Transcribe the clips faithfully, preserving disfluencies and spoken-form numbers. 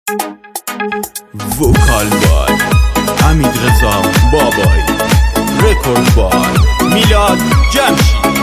وکال بای حمید رضا بابای، رکورد بای میلاد جمشید.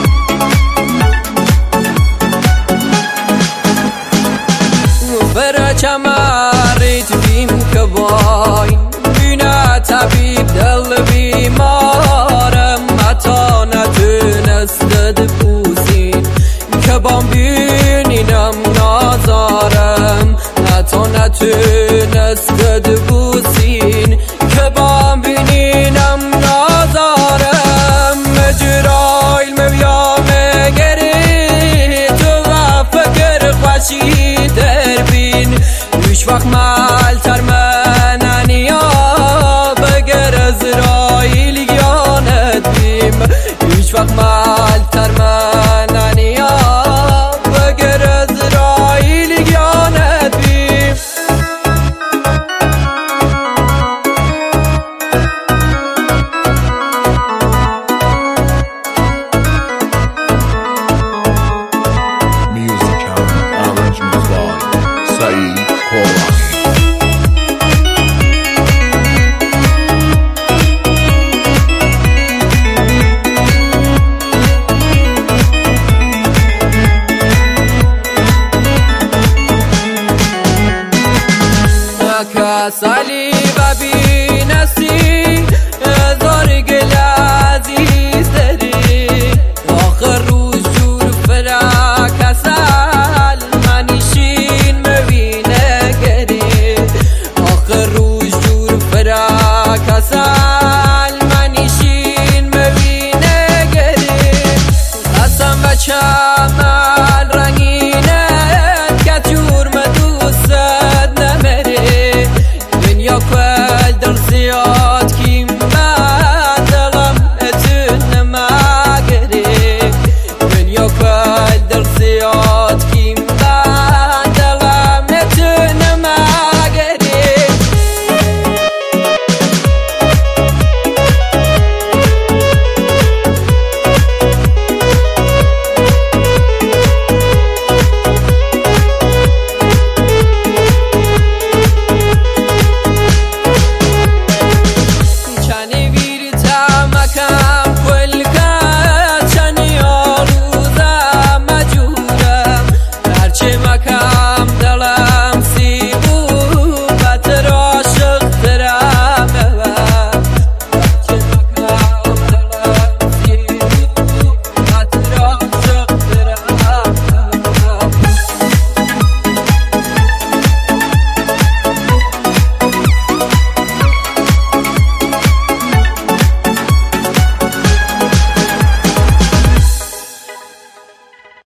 برا چمریت بیم که باین بینا طبیب دل بیمارم، حتی نتونستد بوسین که بام بینینم نازارم، حتی نتونستد بوسین که بام بینینم نازارم. مجرایل مویا مگری تو و فکر خوشی دربین هیچ وقت مالتر من نیا بگر ازرائیل گیانت بیم، هیچ وقت مالتر من نیا بگر ازرائیل گیانت بیم. Music and arrangements by Saeed Korani. Sali